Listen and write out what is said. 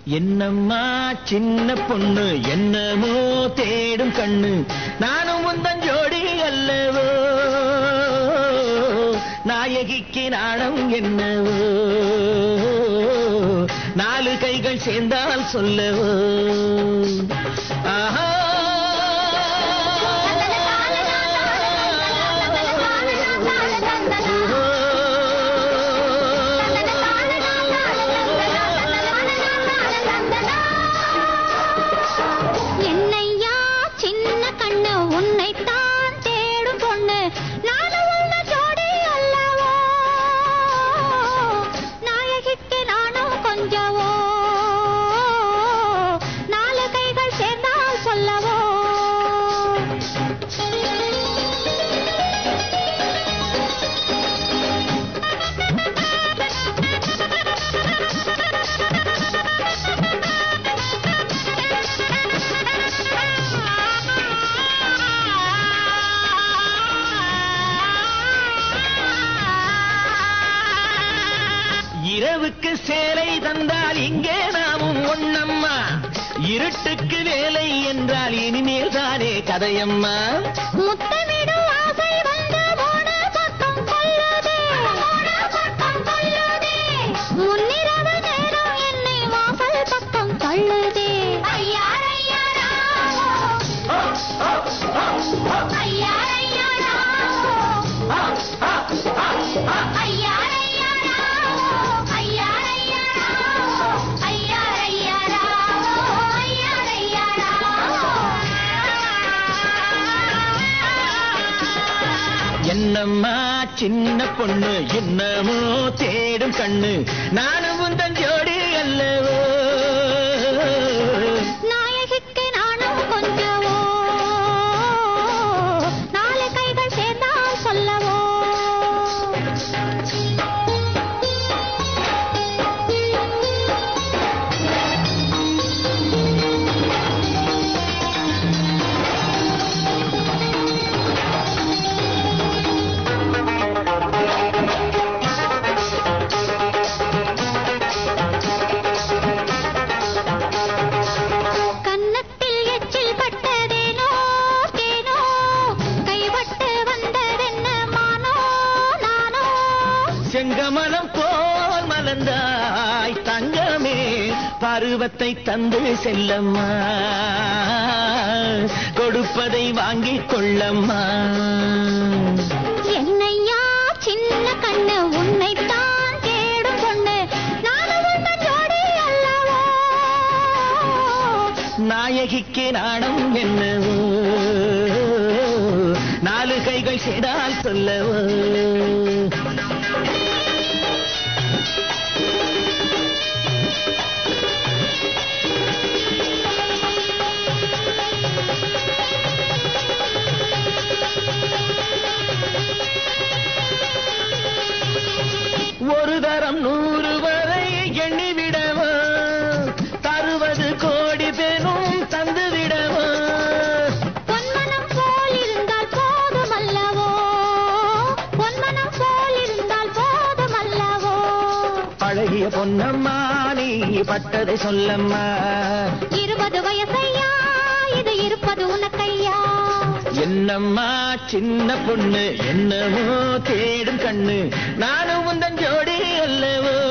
என்னம்மா சின்ன பொண்ணு என்னமோ தேடும் கண்ணு நானும் உந்தன் ஜோடி அல்லவோ நாயகிக்கு நாணம் என்னவோ நாலு கைகள் சேர்ந்தால் சொல்லவோ ஆஹா இரவுக்கு சேலை தந்தால் இங்கே நாமும் ஒண்ணம்மா இருட்டுக்கு வேலை என்றால் இனிமேல் தானே கதையம்மா முத்தமிடும் ஆசை வந்து போன பக்கம் கொள்ளுதே முன்னிரவு நேரம் என்னை வாசல் பக்கம் தள்ளுதே ஐயாரையாரா ஐயாரையாரா என்னம்மா சின்ன பொண்ணு என்னமோ தேடும் கண்ணு நானும் உந்தன் ஜோடி அல்லவோ நாயகிக்கு நானும் கொஞ்சவோ நாலு கைகள் சேர்ந்தால் சொல்லவோ செங்கமலம் போல் மலர்ந்தாய் தங்கமே பருவத்தை தந்து செல்லம்மா கொடுப்பதை வாங்கிக் கொள்ளம்மா என்னையா சின்ன கண்ணு உன்னைத்தான் தேடும் பொண்ணு நானும் உந்தன் ஜோடி அல்லவோ நாயகிக்கு நாணம் என்னவோ நாலு கைகள் செய்தால் சொல்லவோ ஒரு தரம் 100 வரை எண்ணிவிடவோ தருவது கோடி பேரும் தந்துவிடவோ பொன்மனம் போல் இருந்தால் போதுமல்லவோ பொன்மனம் போல் இருந்தால் போதுமல்லவோ அழகிய பொன்னம்மா நீ பட்டதை சொல்லம்மா 20 வயசையா இது இருப்பது உனக்கையா என்னம்மா சின்ன பொண்ணு என்னமோ தேடும் கண்ணு நானும் உந்தன் ஜோடி அல்லவோ